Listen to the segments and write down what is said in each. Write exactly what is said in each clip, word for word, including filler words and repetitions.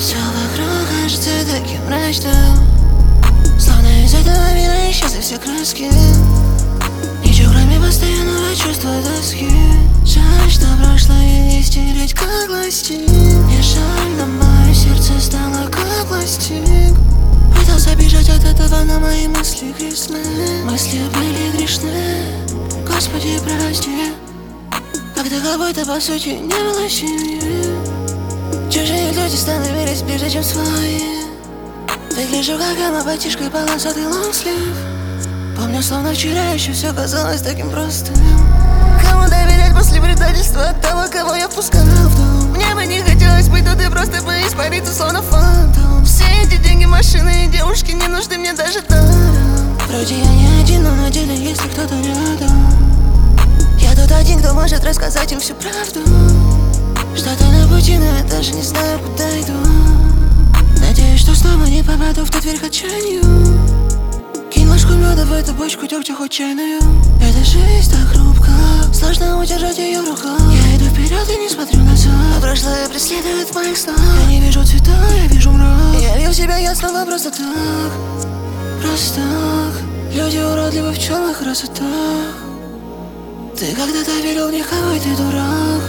Все вокруг кажется таким мрачным, словно из этого мира исчезли все краски. Ничего кроме постоянного чувства тоски. Жаль, что прошлое не стереть как ластик. Мне жаль, но мое сердце стало как пластик. Пытался бежать от этого, но мои мысли грязны. Мысли были грешны, Господи, прости. Когда какой-то по сути не было семьи. Чужие люди становились ближе, чем свои. Выгляжу как гамма-батишка, полосатый лонслив. Помню, словно вчера еще все казалось таким простым. Кому доверять после предательства от того, кого я впускал в дом? Мне бы не хотелось быть тут и просто бы испариться, словно фантом. Все эти деньги, машины и девушки не нужны мне даже даром. Вроде я не один, но на деле если кто-то рядом. Я тот один, кто может рассказать им всю правду. Что-то на пути, но я даже не знаю, куда иду. Надеюсь, что снова не попаду в тот верх отчаянию. Кинь ложку меда в эту бочку дегтя хоть чайную. Эта жизнь так хрупка, сложно удержать ее в руках. Я иду вперед и не смотрю назад, а прошлое преследует в моих снах. Я не вижу цвета, я вижу мрак. Я лью себя, я снова просто так. Просто так. Люди уродливы в черных красотах. Ты когда-то верил в них, какой ты дурак.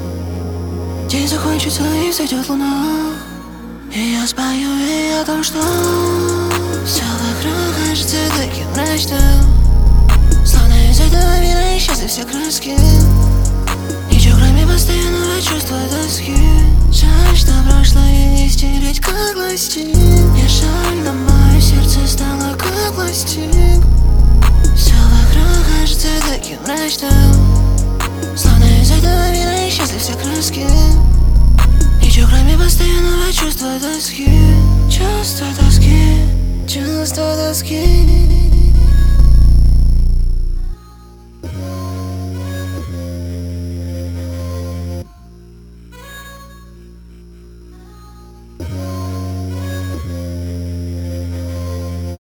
День закончится и взойдет луна. И я спою ей о том, что все вокруг кажется таким мрачным, словно из этого мира исчезли все краски. Ничего кроме постоянного чувства тоски. Жаль, что прошлое не стереть как ластик. Мне жаль, но мое сердце стало как пластик. Все вокруг кажется таким мрачным, словно из этого мира исчезли все краски. Ничего кроме постоянного чувства тоски. Чувство тоски, чувство тоски.